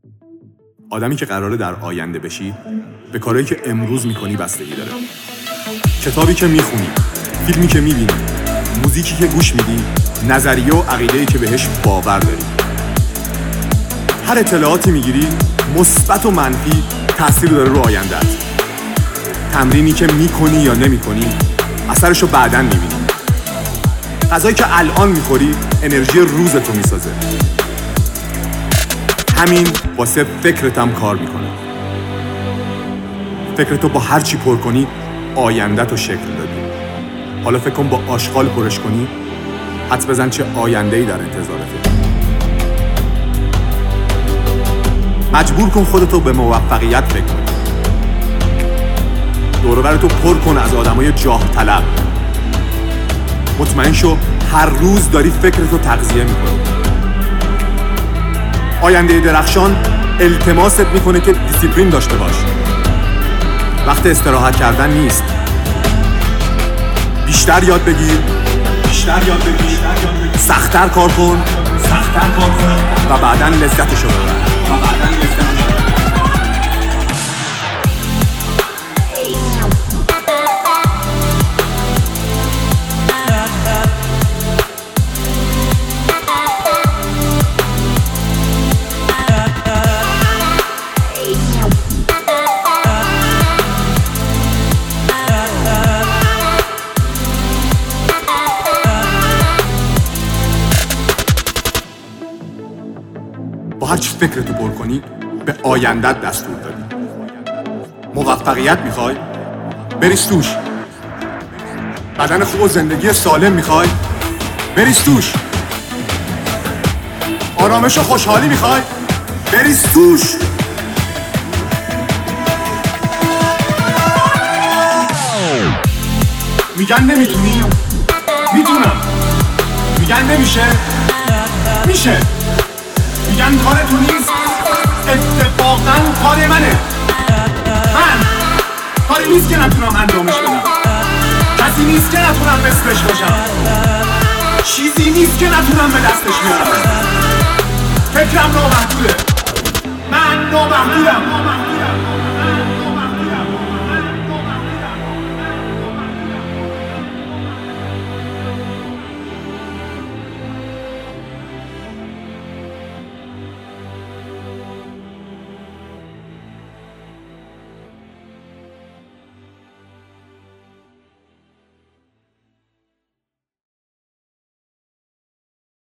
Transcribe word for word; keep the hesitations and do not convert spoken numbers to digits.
آدمی که قراره در آینده بشی به کارهایی که امروز میکنی بستگی داره. کتابی که میخونی، فیلمی که میبینی، موزیکی که گوش میدی، نظریه و عقیده‌ای که بهش باور داری. هر اطلاعاتی میگیری مثبت و منفی تأثیر داره رو آینده‌ات. تمرینی که میکنی یا نمیکنی اثرشو بعداً میبینی. غذایی که الان میخوری انرژی روزتو میسازه. همین واسه فکرت هم کار میکنه. فکرتو با هر چی پر کنی آینده‌تو شکل دادی. حالا فکر کن با آشغال پرش کنی، حدس بزن چه آینده‌ای در انتظارته. مجبور کن خودتو به موفقیت فکر کنی. دور و برتو پر کن از آدمای جاه طلب. مطمئن شو هر روز داری فکرتو تغذیه میکنی. آینده درخشان التماست میکنه که دیسیپلین داشته باش. وقت استراحت کردن نیست. بیشتر یاد بگیر، بیشتر یاد بگیر، سخت‌تر کار کن، سخت‌تر کار کن و بعداً لذتشو ببر. و بعداً لذتشو ببر. با هر چی فکرتو پر کنی به آیندت دستور دادی. موفقیت میخوای؟ بریز توش. بدن خوب و زندگی سالم میخوای؟ بریز توش. آرامش و خوشحالی میخوای؟ بریز توش. میگن نمیتونی؟ میتونم. میگن نمیشه؟ میشه. میگن کار تو نیست، اتفاقاً کار منه. من کاری نیست که نتونم انجامش بدم. کسی نیست که نتونم مثلش باشم. چیزی نیست که نتونم به دستش بیارم. فکرم نامحدوده. من نامحدودم.